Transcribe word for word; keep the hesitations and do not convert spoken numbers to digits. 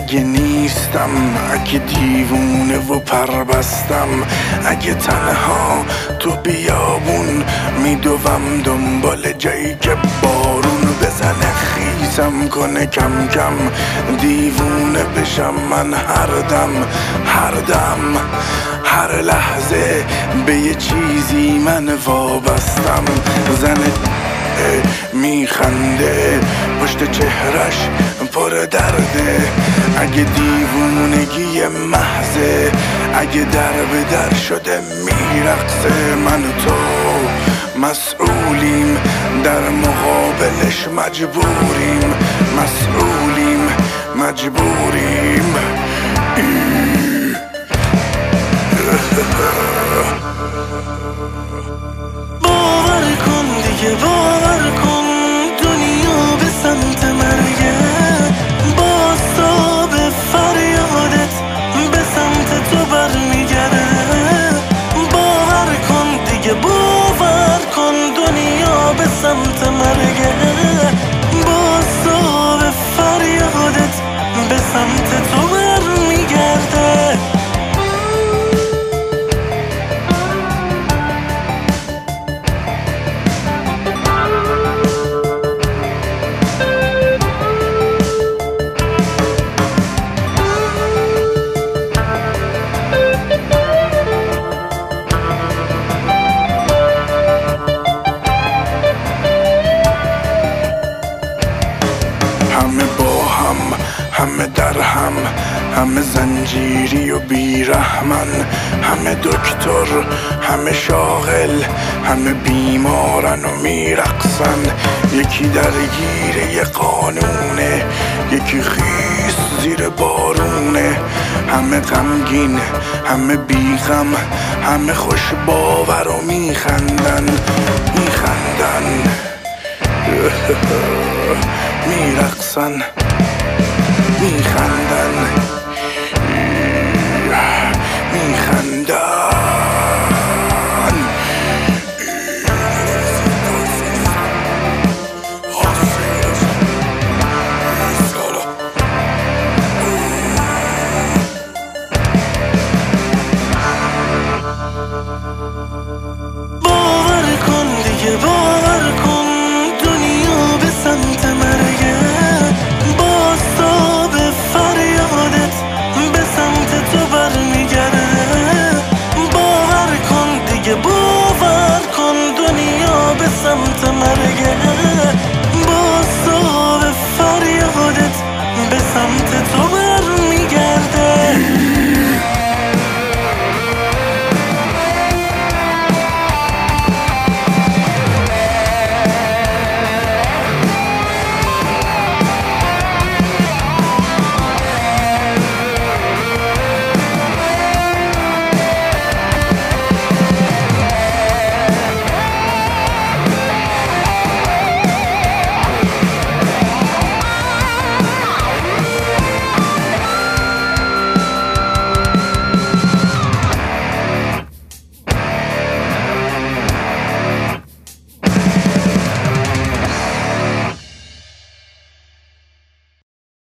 اگه نیستم، اگه دیوونه و پربستم، اگه تنها تو بیابون میدوم دنبال جایی که بارون بزنه خیسم کنه کم کم دیوونه بشم من هر دم هر دم هر لحظه به یه چیزی من وابستم. زنه میخنده پشت چهرش پر درده، اگه دیوونگی محضه، اگه در به در شده میرقصه، من و تو مسئولیم در مقابلش مجبوریم، مسئولیم مجبوریم. باور کن دیگه باور کن دنیا به سمت مرگه، باز تا به فریادت به سمت تو برمیگرده. باور کن دیگه باور کن دنیا به سمت مرگه، باز تا به فریادت به سمت تو برمیگرده. همه با هم، همه در هم، همه زنجیری و بیرحمن، همه دکتر، همه شاغل، همه بیمارن و میرقصن. یکی درگیر یه قانونه، یکی خیس زیر بارونه، همه غمگین، همه بیغم، همه خوش باور و میخندن میخندن میرقصن میخندن میخندن. باور کن دیگه باور کن دنیا به سمت مرگه، باز تا به فریادت به سمت تو برمیگرده. باور کن دیگه باور کن دنیا به سمت